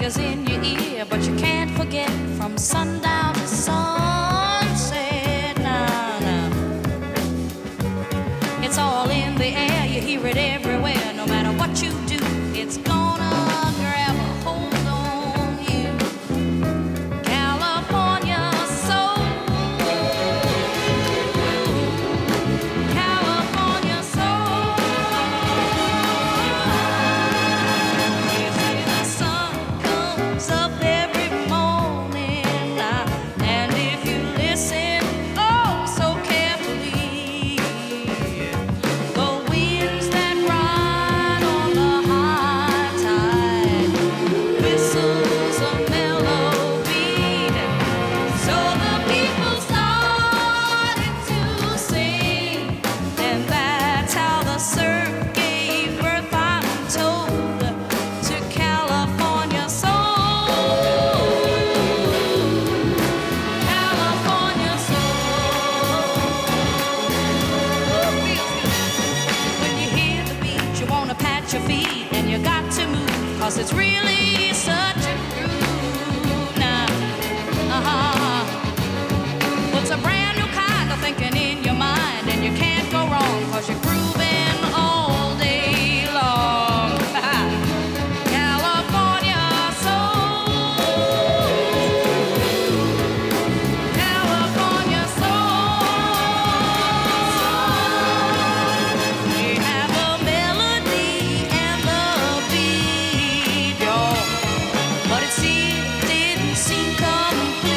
fingers in your ear, but you can't forget from sundown to sunset. Nah, nah. It's all in the air, you hear it everywhere. No matter what you do, it's gonna grab a hold on you. California soul, California soul. You see the sun comes up every morning, and if you listen, oh, so carefully, the winds that ride on the high tide whistles a mellow beat. So the people started to sing, and that's how the surf gave birth, I'm told, to California soul. California soul. Feels good. When you hear the beat, you wanna pat your feet, and you got to move, 'cause it's really such a groove now. Puts a brand new kind of thinking in your mind, and you can't go wrong, 'cause you're grooving all day long. California soul, California soul. We have a melody and the beat, y'all, but it didn't seem complete.